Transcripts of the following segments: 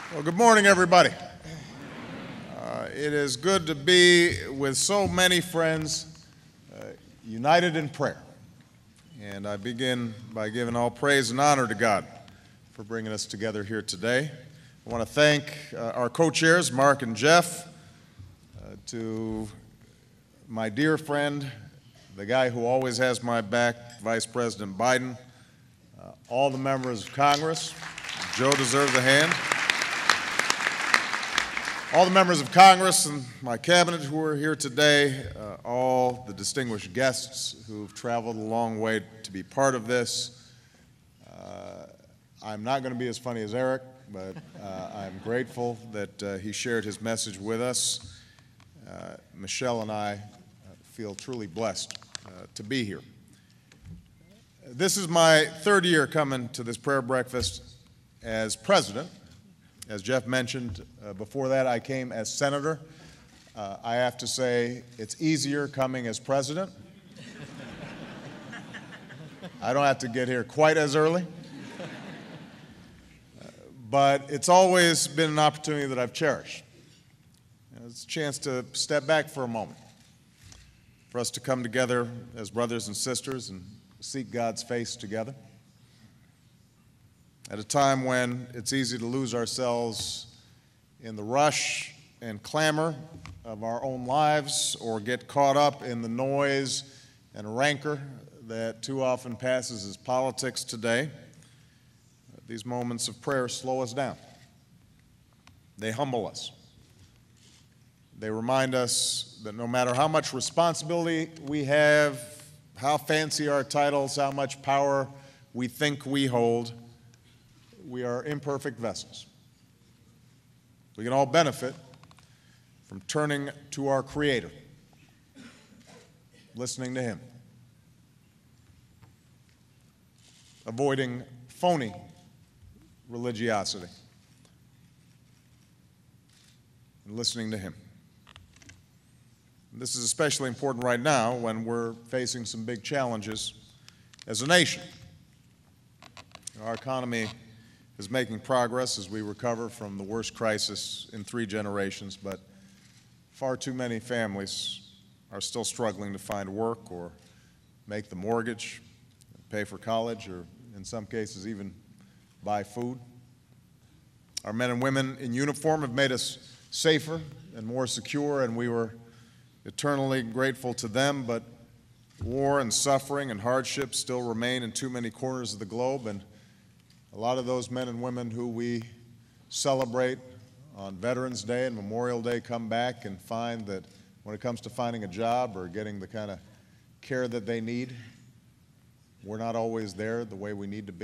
Well, good morning, everybody. It is good to be with so many friends united in prayer. And I begin by giving all praise and honor to God for bringing us together here today. I want to thank our co-chairs, Mark and Jeff, to my dear friend, the guy who always has my back, Vice President Biden, all the members of Congress. Joe deserves a hand. All the members of Congress and my cabinet who are here today, all the distinguished guests who've traveled a long way to be part of this. I'm not going to be as funny as Eric, but I'm grateful that he shared his message with us. Michelle and I feel truly blessed to be here. This is my third year coming to this prayer breakfast as president. As Jeff mentioned, before that I came as senator. I have to say it's easier coming as president. I don't have to get here quite as early. But it's always been an opportunity that I've cherished. It's a chance to step back for a moment, for us to come together as brothers and sisters and seek God's face together. At a time when it's easy to lose ourselves in the rush and clamor of our own lives or get caught up in the noise and rancor that too often passes as politics today, these moments of prayer slow us down. They humble us. They remind us that no matter how much responsibility we have, how fancy our titles, how much power we think we hold, we are imperfect vessels. We can all benefit from turning to our Creator, listening to Him, avoiding phony religiosity, and listening to Him. And this is especially important right now when we're facing some big challenges as a nation. Our economy is making progress as we recover from the worst crisis in 3 generations, but far too many families are still struggling to find work or make the mortgage, pay for college, or in some cases even buy food. Our men and women in uniform have made us safer and more secure, and we were eternally grateful to them, but war and suffering and hardship still remain in too many corners of the globe, and a lot of those men and women who we celebrate on Veterans Day and Memorial Day come back and find that when it comes to finding a job or getting the kind of care that they need, we're not always there the way we need to be.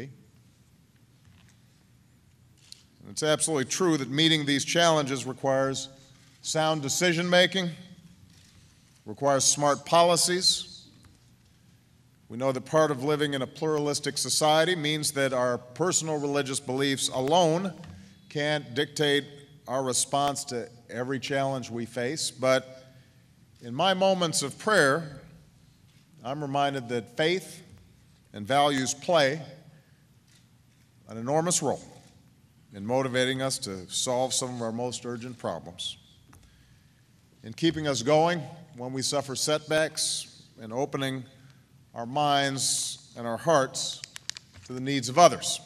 And it's absolutely true that meeting these challenges requires sound decision-making, requires smart policies. We know that part of living in a pluralistic society means that our personal religious beliefs alone can't dictate our response to every challenge we face. But in my moments of prayer, I'm reminded that faith and values play an enormous role in motivating us to solve some of our most urgent problems, in keeping us going when we suffer setbacks, and opening our minds and our hearts to the needs of others.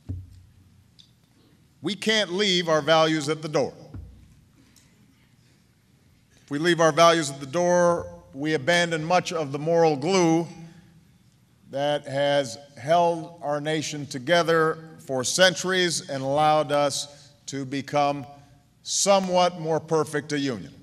We can't leave our values at the door. If we leave our values at the door, we abandon much of the moral glue that has held our nation together for centuries and allowed us to become somewhat more perfect a union.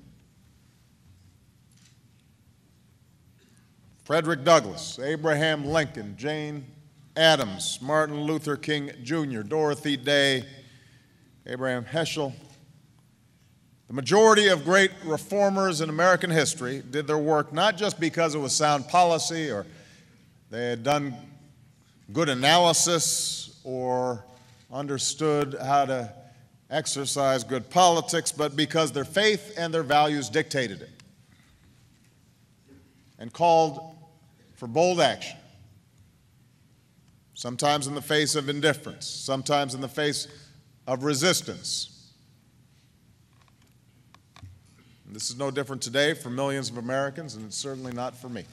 Frederick Douglass, Abraham Lincoln, Jane Addams, Martin Luther King Jr., Dorothy Day, Abraham Heschel. The majority of great reformers in American history did their work not just because it was sound policy or they had done good analysis or understood how to exercise good politics, but because their faith and their values dictated it and called for bold action, sometimes in the face of indifference, sometimes in the face of resistance, And this is no different today for millions of Americans, and it's certainly not for me.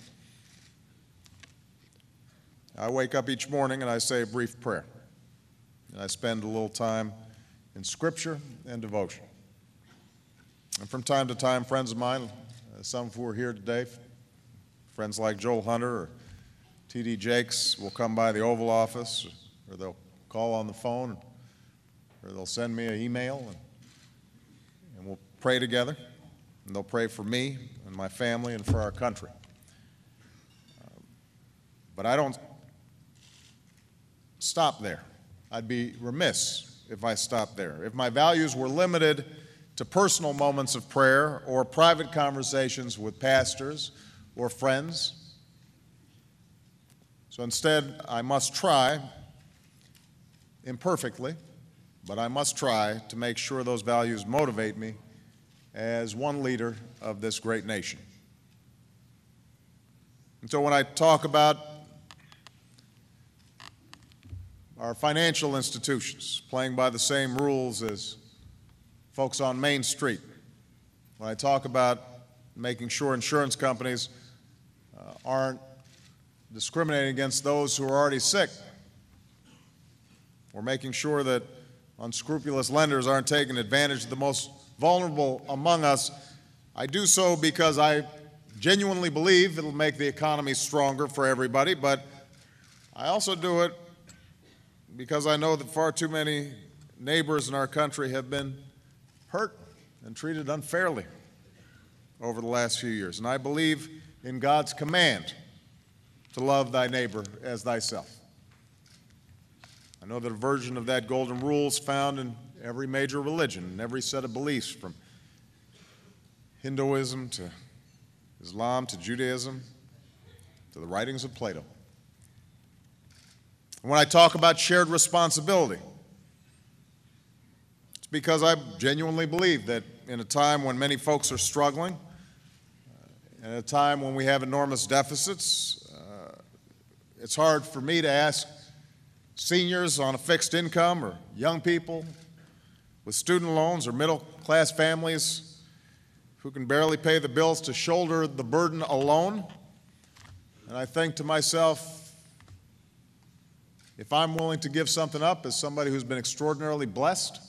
I wake up each morning and I say a brief prayer. And I spend a little time in Scripture and devotion. And from time to time, friends of mine, some who are here today, friends like Joel Hunter or T.D. Jakes, will come by the Oval Office, or they'll call on the phone, or they'll send me an email, and we'll pray together. And they'll pray for me and my family and for our country. But I don't stop there. I'd be remiss if I stopped there. If my values were limited to personal moments of prayer or private conversations with pastors or friends. So instead, I must try, imperfectly, but I must try to make sure those values motivate me as one leader of this great nation. And so when I talk about our financial institutions playing by the same rules as folks on Main Street, when I talk about making sure insurance companies aren't discriminating against those who are already sick, or making sure that unscrupulous lenders aren't taking advantage of the most vulnerable among us, I do so because I genuinely believe it'll make the economy stronger for everybody, but I also do it because I know that far too many neighbors in our country have been hurt and treated unfairly over the last few years. And I believe in God's command to love thy neighbor as thyself. I know that a version of that golden rule is found in every major religion, and every set of beliefs, from Hinduism to Islam to Judaism to the writings of Plato. When I talk about shared responsibility, it's because I genuinely believe that in a time when many folks are struggling, and at a time when we have enormous deficits, it's hard for me to ask seniors on a fixed income or young people with student loans or middle-class families who can barely pay the bills to shoulder the burden alone. And I think to myself, if I'm willing to give something up as somebody who's been extraordinarily blessed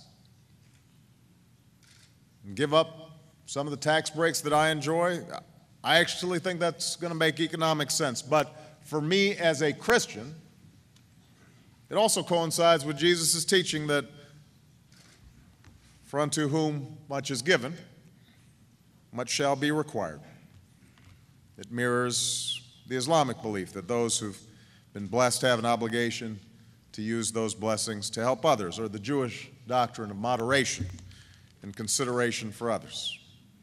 and give up some of the tax breaks that I enjoy, I actually think that's going to make economic sense. But for me as a Christian, it also coincides with Jesus' teaching that for unto whom much is given, much shall be required. It mirrors the Islamic belief that those who've been blessed have an obligation to use those blessings to help others, or the Jewish doctrine of moderation and consideration for others.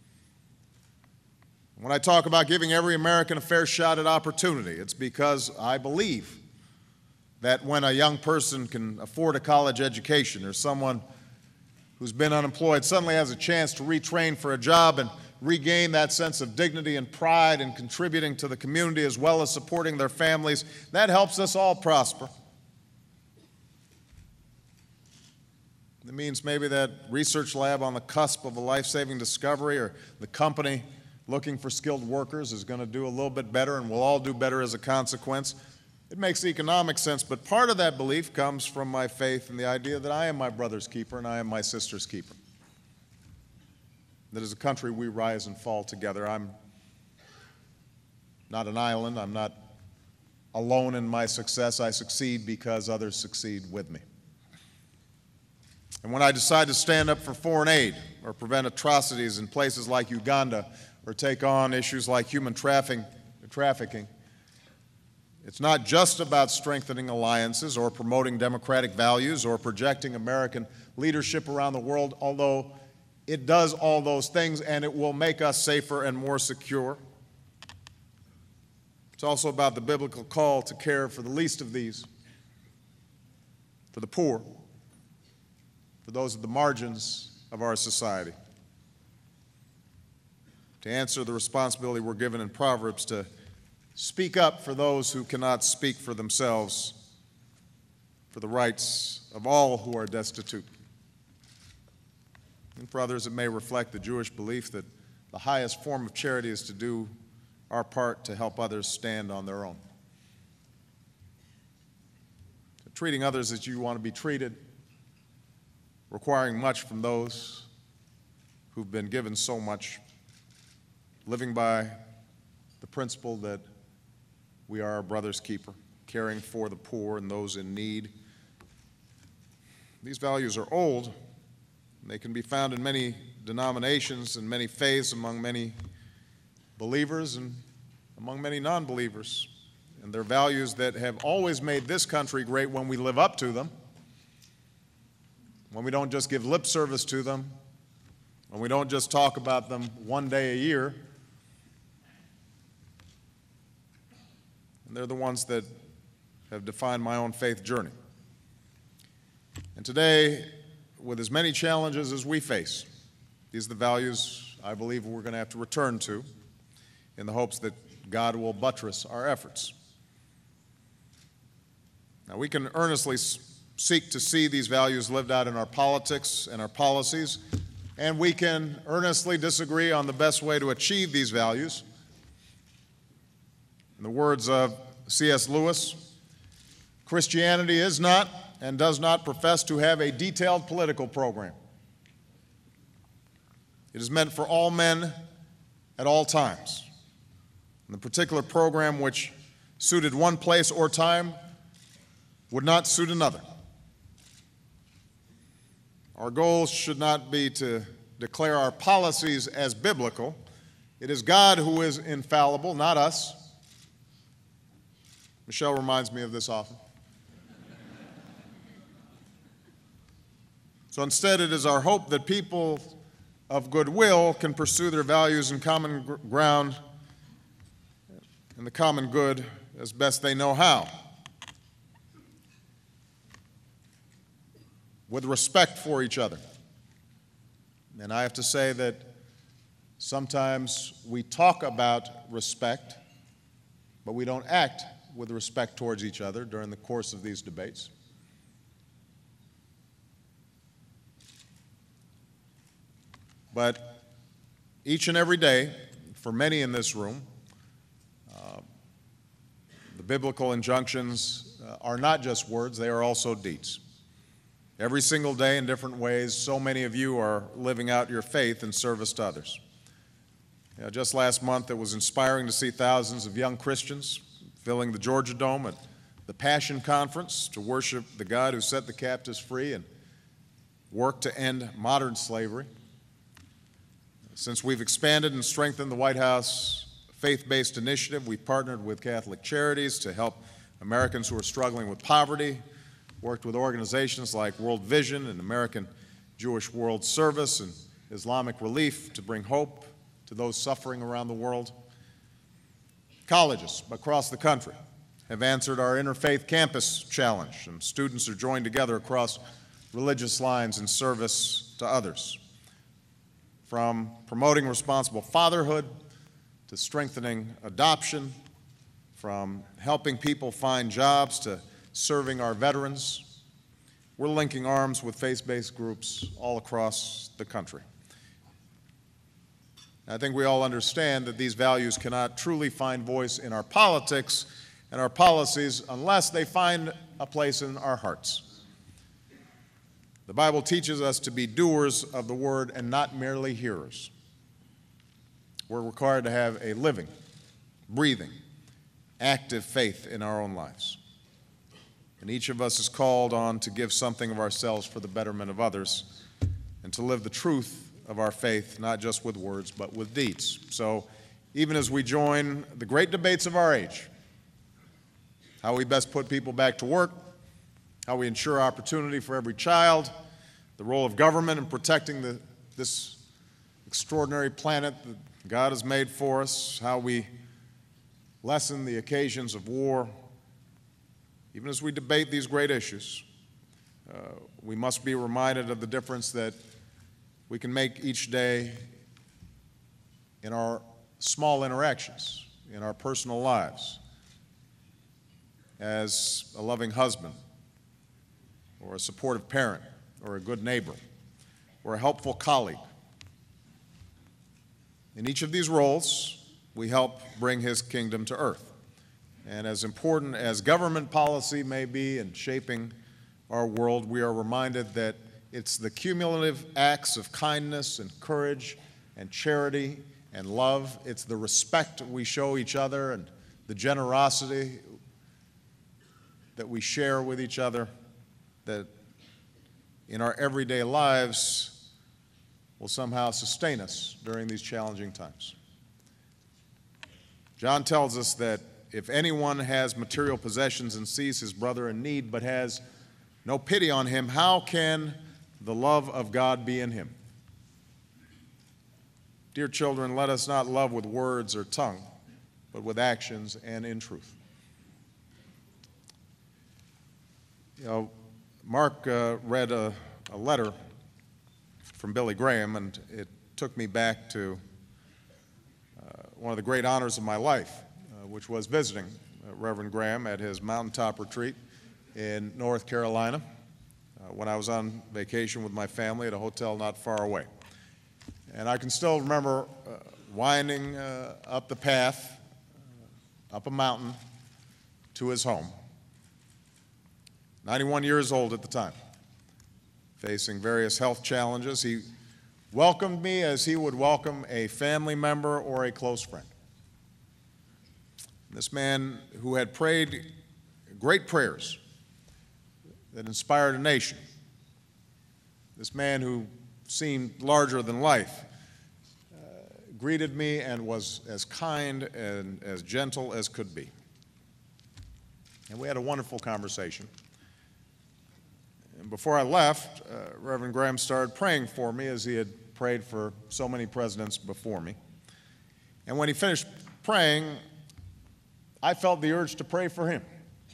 When I talk about giving every American a fair shot at opportunity, it's because I believe that when a young person can afford a college education, or someone who's been unemployed suddenly has a chance to retrain for a job and regain that sense of dignity and pride in contributing to the community as well as supporting their families, that helps us all prosper. It means maybe that research lab on the cusp of a life-saving discovery, or the company looking for skilled workers, is going to do a little bit better, and we'll all do better as a consequence. It makes economic sense, but part of that belief comes from my faith in the idea that I am my brother's keeper and I am my sister's keeper. That as a country we rise and fall together. I'm not an island. I'm not alone in my success. I succeed because others succeed with me. And when I decide to stand up for foreign aid, or prevent atrocities in places like Uganda, or take on issues like human trafficking, it's not just about strengthening alliances or promoting democratic values or projecting American leadership around the world, although it does all those things and it will make us safer and more secure. It's also about the biblical call to care for the least of these, for the poor, for those at the margins of our society. To answer the responsibility we're given in Proverbs to speak up for those who cannot speak for themselves, for the rights of all who are destitute. And for others, it may reflect the Jewish belief that the highest form of charity is to do our part to help others stand on their own. Treating others as you want to be treated, requiring much from those who've been given so much, living by the principle that we are our brother's keeper, caring for the poor and those in need. These values are old, and they can be found in many denominations and many faiths, among many believers and among many non-believers. And they're values that have always made this country great when we live up to them, when we don't just give lip service to them, when we don't just talk about them one day a year. And they're the ones that have defined my own faith journey. And today, with as many challenges as we face, these are the values I believe we're going to have to return to in the hopes that God will buttress our efforts. Now, we can earnestly seek to see these values lived out in our politics and our policies, and we can earnestly disagree on the best way to achieve these values. In the words of C.S. Lewis, Christianity is not and does not profess to have a detailed political program. It is meant for all men at all times. And the particular program which suited one place or time would not suit another. Our goal should not be to declare our policies as biblical. It is God who is infallible, not us. Michelle reminds me of this often. So instead, it is our hope that people of goodwill can pursue their values in common ground and the common good as best they know how, with respect for each other. And I have to say that sometimes we talk about respect, but we don't act with respect towards each other during the course of these debates. But each and every day, for many in this room, the biblical injunctions are not just words, they are also deeds. Every single day in different ways, so many of you are living out your faith in service to others. Just last month, it was inspiring to see thousands of young Christians filling the Georgia Dome at the Passion Conference to worship the God who set the captives free and work to end modern slavery. Since we've expanded and strengthened the White House faith-based initiative, we've partnered with Catholic Charities to help Americans who are struggling with poverty, worked with organizations like World Vision and American Jewish World Service and Islamic Relief to bring hope to those suffering around the world. Colleges across the country have answered our Interfaith Campus Challenge, and students are joined together across religious lines in service to others. From promoting responsible fatherhood to strengthening adoption, from helping people find jobs to serving our veterans, we're linking arms with faith-based groups all across the country. I think we all understand that these values cannot truly find voice in our politics and our policies unless they find a place in our hearts. The Bible teaches us to be doers of the word and not merely hearers. We're required to have a living, breathing, active faith in our own lives. And each of us is called on to give something of ourselves for the betterment of others and to live the truth of our faith, not just with words, but with deeds. So even as we join the great debates of our age, how we best put people back to work, how we ensure opportunity for every child, the role of government in protecting this extraordinary planet that God has made for us, how we lessen the occasions of war. Even as we debate these great issues, we must be reminded of the difference that we can make each day in our small interactions, in our personal lives, as a loving husband, or a supportive parent, or a good neighbor, or a helpful colleague, In each of these roles, we help bring his kingdom to earth. And as important as government policy may be in shaping our world, we are reminded that it's the cumulative acts of kindness and courage and charity and love. It's the respect we show each other and the generosity that we share with each other that in our everyday lives will somehow sustain us during these challenging times. John tells us that if anyone has material possessions and sees his brother in need but has no pity on him, how can the love of God be in him? Dear children, let us not love with words or tongue, but with actions and in truth. You know, Mark read a letter from Billy Graham, and it took me back to one of the great honors of my life, which was visiting Reverend Graham at his mountaintop retreat in North Carolina when I was on vacation with my family at a hotel not far away. And I can still remember winding up the path, up a mountain to his home, 91 years old at the time, facing various health challenges. He welcomed me as he would welcome a family member or a close friend. This man who had prayed great prayers that inspired a nation, this man who seemed larger than life, greeted me and was as kind and as gentle as could be. And we had a wonderful conversation. And before I left, Reverend Graham started praying for me as he had prayed for so many presidents before me. And when he finished praying, I felt the urge to pray for him.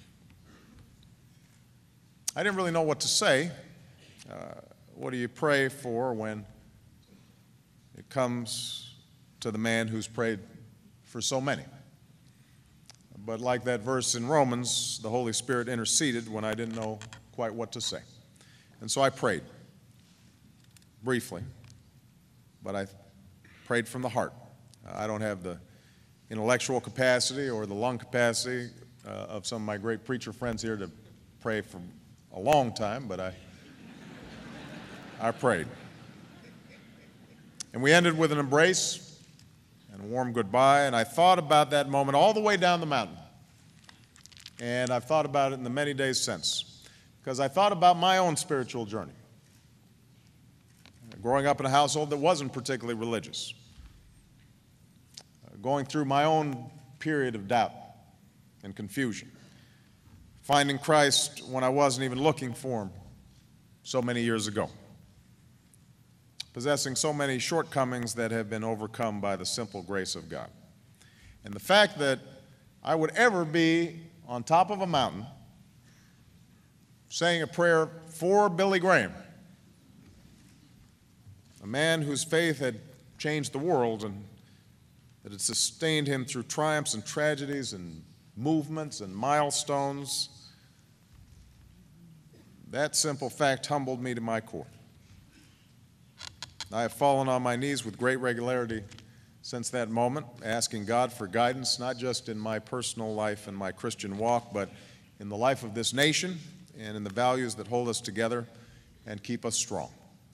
I didn't really know what to say. What do you pray for when it comes to the man who's prayed for so many? But like that verse in Romans, the Holy Spirit interceded when I didn't know quite what to say. And so I prayed, briefly, but I prayed from the heart. I don't have the intellectual capacity or the lung capacity of some of my great preacher friends here to pray for a long time, but I prayed. And we ended with an embrace and a warm goodbye, and I thought about that moment all the way down the mountain. And I've thought about it in the many days since, because I thought about my own spiritual journey. Growing up in a household that wasn't particularly religious. Going through my own period of doubt and confusion. Finding Christ when I wasn't even looking for him so many years ago. Possessing so many shortcomings that have been overcome by the simple grace of God. And the fact that I would ever be on top of a mountain saying a prayer for Billy Graham, a man whose faith had changed the world and that had sustained him through triumphs and tragedies and movements and milestones, that simple fact humbled me to my core. I have fallen on my knees with great regularity since that moment, asking God for guidance, not just in my personal life and my Christian walk, but in the life of this nation and in the values that hold us together and keep us strong.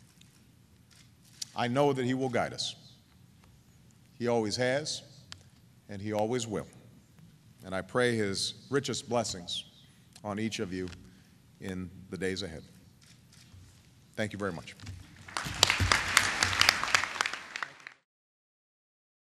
I know that he will guide us. He always has, and he always will. And I pray his richest blessings on each of you in the days ahead. Thank you very much.